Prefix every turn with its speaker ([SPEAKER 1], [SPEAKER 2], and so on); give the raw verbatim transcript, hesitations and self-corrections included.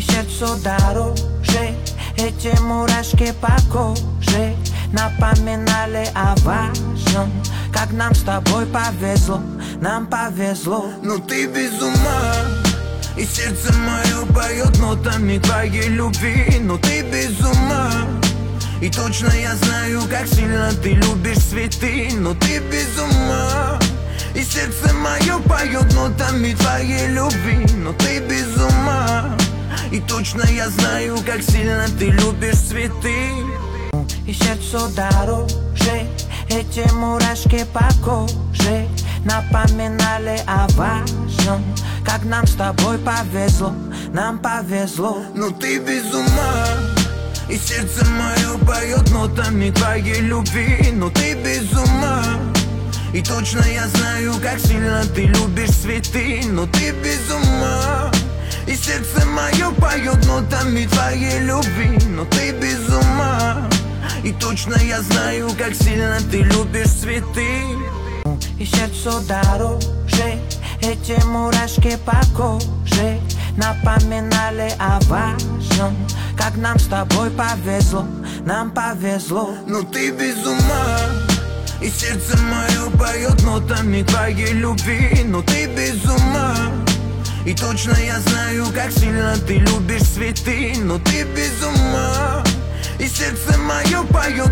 [SPEAKER 1] сердцу дороже. Эти мурашки по коже напоминали о важном. Как нам с тобой повезло, нам повезло.
[SPEAKER 2] Но ты без ума, и сердце мое поет нотами твоей любви. Но ты без ума, и точно я знаю, как сильно ты любишь цветы. Но ты без ума, и сердце мое поет нотами твоей любви. Но ты без ума, и точно я знаю, как сильно ты любишь цветы.
[SPEAKER 1] И сердцу дороже. Эти мурашки по коже напоминали о важном. Как нам с тобой повезло, нам повезло.
[SPEAKER 2] Но ты без ума, и сердце мое поет нотами твоей любви. Но ты без ума, и точно я знаю, как сильно ты любишь цветы. Но ты без ума, и сердце мое поет нотами твоей любви. Но ты без ума, и точно я знаю, как сильно ты любишь цветы.
[SPEAKER 1] И сердцу дороже. Эти мурашки по коже напоминали о важном. Как нам с тобой повезло, нам повезло.
[SPEAKER 2] Но ты без ума, и сердце мое поет нотами твоей любви. Но ты без ума, и точно я знаю, как сильно ты любишь цветы. Но ты без ума, и сердце мое поет